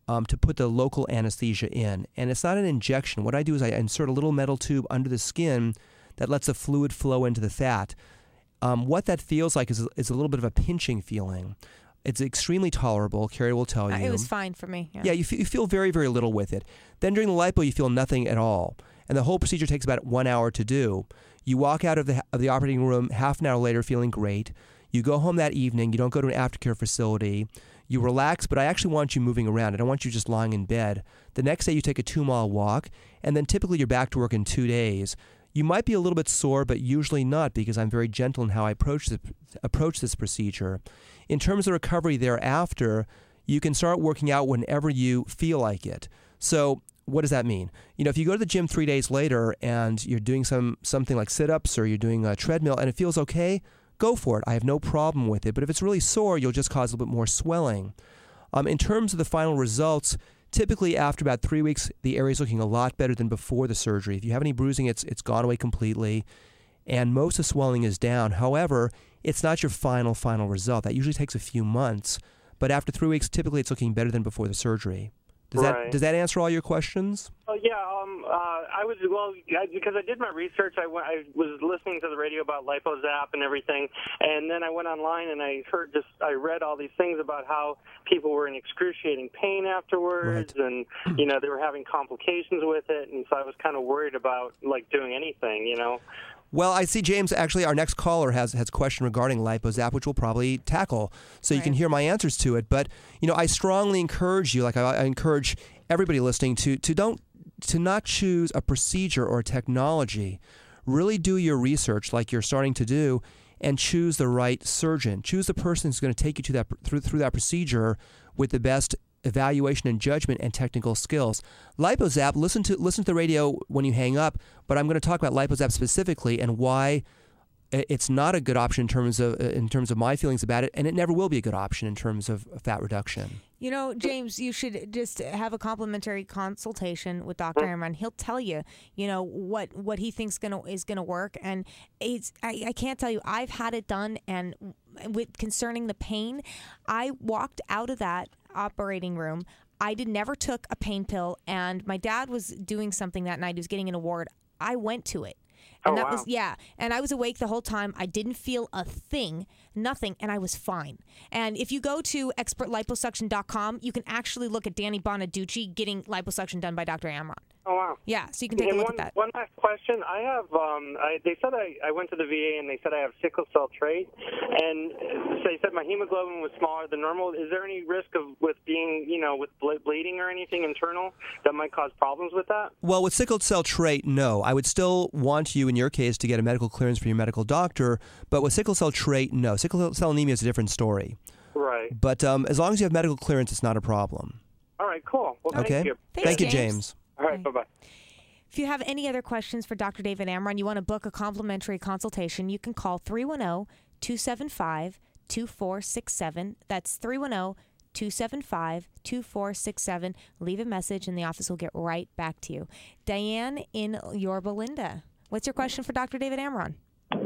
um, to put the local anesthesia in. And it's not an injection. What I do is I insert a little metal tube under the skin that lets the fluid flow into the fat. Um, what that feels like is, is a little bit of a pinching feeling. It's extremely tolerable. Carrie will tell you. Uh, It was fine for me. Yeah, Yeah, you, f- you feel very, very little with it. Then during the lipo, you feel nothing at all. And the whole procedure takes about one hour to do. You walk out of the of the operating room half an hour later feeling great. You go home that evening. You don't go to an aftercare facility. You relax, but I actually want you moving around. I don't want you just lying in bed. The next day, you take a two-mile walk, and then typically you're back to work in two days. You might be a little bit sore, but usually not, because I'm very gentle in how I approach the, approach this procedure. In terms of recovery thereafter, you can start working out whenever you feel like it. So what does that mean? You know, if you go to the gym three days later and you're doing some something like sit-ups or you're doing a treadmill and it feels okay, go for it. I have no problem with it. But if it's really sore, you'll just cause a little bit more swelling. Um, in terms of the final results, typically after about three weeks, the area's looking a lot better than before the surgery. If you have any bruising, it's it's gone away completely, and most of the swelling is down. However, it's not your final, final result. That usually takes a few months. But after three weeks, typically it's looking better than before the surgery. Does Right. that does that answer all your questions? Oh yeah, um, uh, I was well I, because I did my research. I, went, I was listening to the radio about LipoZap and everything, and then I went online and I heard just I read all these things about how people were in excruciating pain afterwards, right. and you know they were having complications with it, and so I was kind of worried about like doing anything, you know. Well, I see, James, actually our next caller has has a question regarding LipoZap, which we'll probably tackle, so right. you can hear my answers to it. But, you know, I strongly encourage you, like I, I encourage everybody listening, to, to, don't, to not choose a procedure or a technology. Really do your research like you're starting to do and choose the right surgeon. Choose the person who's going to take you to that through, through that procedure with the best evaluation and judgment and technical skills. LipoZap, listen to listen to the radio when you hang up, but I'm going to talk about LipoZap specifically and why it's not a good option in terms of in terms of my feelings about it, and it never will be a good option in terms of fat reduction. You know, James, you should just have a complimentary consultation with Doctor Amron. He'll tell you, you know, what what he thinks gonna is gonna work, and it's I, I can't tell you. I've had it done, and with concerning the pain, I walked out of that operating room. I did never took a pain pill, and my dad was doing something that night. He was getting an award. I went to it. And oh, that wow. was, yeah. And I was awake the whole time. I didn't feel a thing, nothing, and I was fine. And if you go to expert liposuction dot com, you can actually look at Danny Bonaducci getting liposuction done by Doctor Amron. Oh, wow. Yeah, so you can take and a look one, at that. One last question. I have, um, I, they said I, I went to the V A and they said I have sickle cell trait, and they said my hemoglobin was smaller than normal. Is there any risk of with being, you know, with ble- bleeding or anything internal that might cause problems with that? Well, with sickle cell trait, no. I would still want you, in your case, to get a medical clearance from your medical doctor, but with sickle cell trait, no. Sickle cell anemia is a different story. Right. But um, as long as you have medical clearance, it's not a problem. All right, cool. Well, okay. thank you. Thanks, thank you, James. James. All right, bye-bye. If you have any other questions for Doctor David Amron, you want to book a complimentary consultation, you can call three one zero, two seven five, two four six seven. That's three one zero, two seven five, two four six seven. Leave a message and the office will get right back to you. Diane in Yorba Linda. What's your question for Doctor David Amron?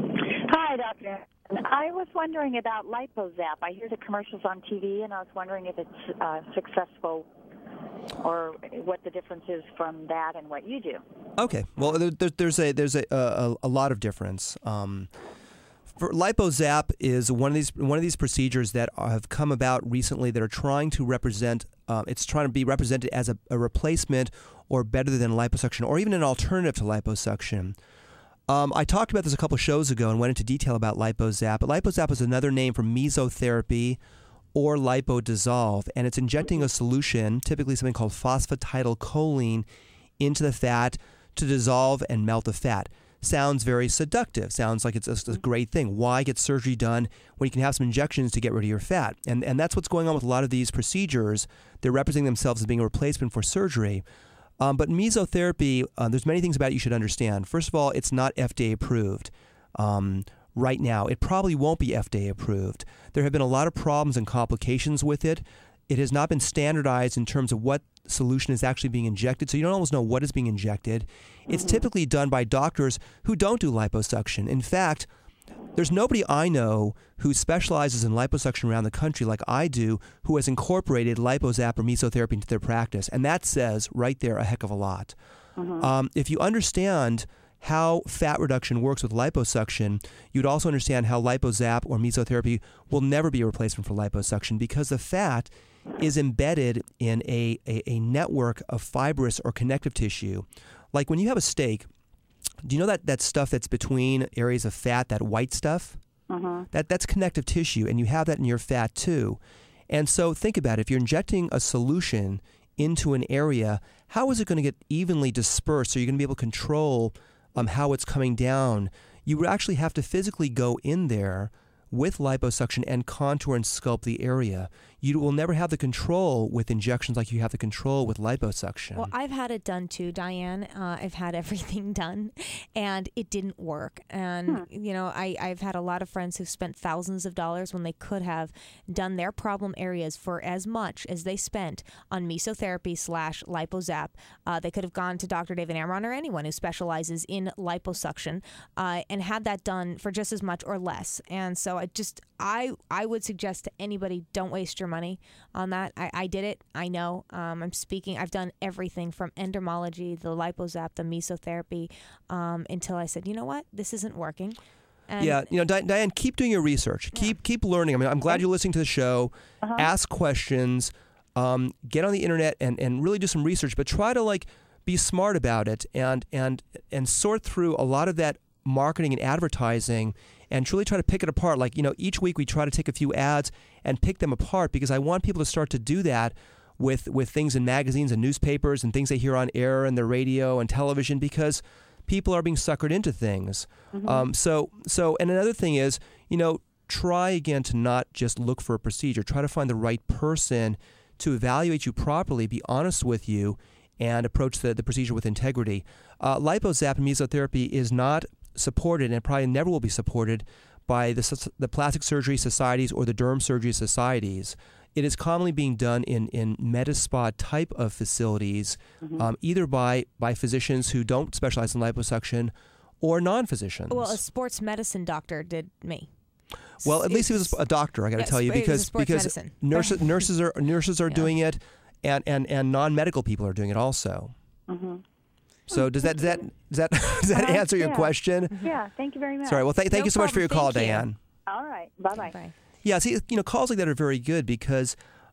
Hi, Doctor. I was wondering about LipoZap. I hear the commercials on T V, and I was wondering if it's uh, successful or what the difference is from that and what you do. Okay. Well, there, there's a there's a, a a lot of difference. Um, for LipoZap is one of these one of these procedures that have come about recently that are trying to represent. Uh, it's trying to be represented as a, a replacement or better than liposuction, or even an alternative to liposuction. Um, I talked about this a couple of shows ago and went into detail about LipoZap. But LipoZap is another name for mesotherapy or lipodissolve, and it's injecting a solution, typically something called phosphatidylcholine, into the fat to dissolve and melt the fat. Sounds very seductive. Sounds like it's a, a great thing. Why get surgery done when you can have some injections to get rid of your fat? And and that's what's going on with a lot of these procedures. They're representing themselves as being a replacement for surgery. Um, but mesotherapy, uh, there's many things about it you should understand. First of all, it's not F D A approved. Um, right now. It probably won't be F D A approved. There have been a lot of problems and complications with it. It has not been standardized in terms of what solution is actually being injected, so you don't always know what is being injected. It's mm-hmm. typically done by doctors who don't do liposuction. In fact, there's nobody I know who specializes in liposuction around the country like I do who has incorporated LipoZap or mesotherapy into their practice. And that says right there a heck of a lot. Mm-hmm. Um, if you understand how fat reduction works with liposuction, you'd also understand how LipoZap or mesotherapy will never be a replacement for liposuction because the fat is embedded in a, a, a network of fibrous or connective tissue. Like when you have a steak, do you know that, that stuff that's between areas of fat, that white stuff? Uh-huh. That That's connective tissue, and you have that in your fat too. And so think about it. If you're injecting a solution into an area, how is it going to get evenly dispersed so you're going to be able to control um, how it's coming down? You would actually have to physically go in there with liposuction and contour and sculpt the area. You will never have the control with injections like you have the control with liposuction. Well, I've had it done too, Diane. Uh, I've had everything done, and it didn't work. And, hmm. you know, I, I've had a lot of friends who've spent thousands of dollars when they could have done their problem areas for as much as they spent on mesotherapy slash LipoZap. Uh, they could have gone to Doctor David Amron or anyone who specializes in liposuction uh, and had that done for just as much or less. And so I just, I, I would suggest to anybody, don't waste your money on that. I, I did it. I know. Um, I'm speaking. I've done everything from endermology, the LipoZap, the mesotherapy, um, until I said, you know what, this isn't working. And yeah, you know, Di- Diane, keep doing your research. Yeah. Keep keep learning. I mean, I'm glad you're listening to the show. Uh-huh. Ask questions. Um, get on the internet and, and really do some research. But try to like be smart about it and and and sort through a lot of that marketing and advertising and truly try to pick it apart. Like, you know, each week we try to take a few ads and pick them apart because I want people to start to do that with with things in magazines and newspapers and things they hear on air and the radio and television because people are being suckered into things. Mm-hmm. Um, so, so, and another thing is, you know, try again to not just look for a procedure. Try to find the right person to evaluate you properly, be honest with you, and approach the, the procedure with integrity. Uh, LipoZap and mesotherapy is not supported and probably never will be supported by the, the plastic surgery societies or the derm surgery societies. It is commonly being done in, in Medispa type of facilities, mm-hmm. um, either by, by physicians who don't specialize in liposuction or non-physicians. Well, a sports medicine doctor did me. Well, at least he was a doctor, I got to yes, tell you, because because medicine. nurses nurses are nurses are yeah. doing it, and, and, and non-medical people are doing it also. Mm-hmm. So does that does that does that, does that uh, answer your yeah. question? Yeah. Thank you very much. Sorry. Well, th- thank no you so much for your call, thank Diane. You. All right. Bye-bye. Bye. Yeah. See, you know, calls like that are very good because,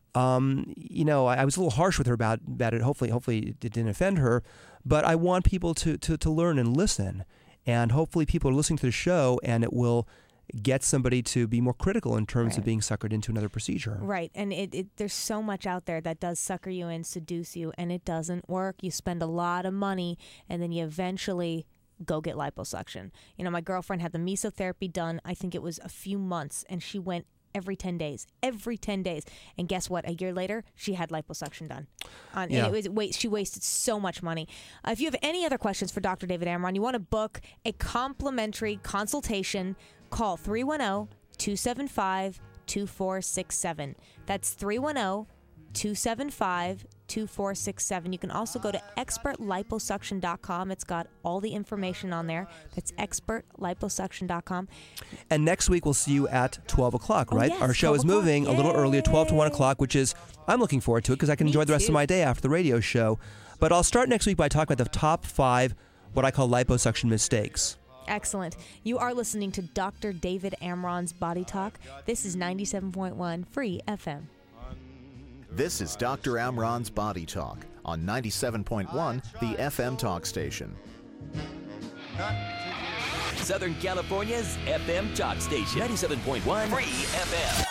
um, you know, I, I was a little harsh with her about about it. Hopefully, hopefully it didn't offend her, but I want people to to to learn and listen, and hopefully people are listening to the show, and it will get somebody to be more critical in terms right. of being suckered into another procedure. Right. And it, it there's so much out there that does sucker you in, seduce you, and it doesn't work. You spend a lot of money, and then you eventually go get liposuction. You know, my girlfriend had the mesotherapy done, I think it was a few months, and she went every ten days. Every ten days. And guess what? A year later, she had liposuction done. On, yeah. and it was, wait, she wasted so much money. Uh, if you have any other questions for Doctor David Amron, you want to book a complimentary consultation, call three one zero, two seven five, two four six seven. That's three one zero, two seven five, two four six seven. You can also go to expert liposuction dot com. It's got all the information on there. That's expert liposuction dot com. And next week we'll see you at twelve o'clock, right? Oh, yes, Our show is moving a little earlier, twelve to one o'clock, which is, I'm looking forward to it because I can Me enjoy the rest too. of my day after the radio show. But I'll start next week by talking about the top five, what I call liposuction mistakes. Excellent. You are listening to Doctor David Amron's Body Talk. This is ninety-seven point one Free F M. This is Doctor Amron's Body Talk on ninety-seven point one, the F M talk station. Southern California's F M talk station. ninety-seven point one Free F M.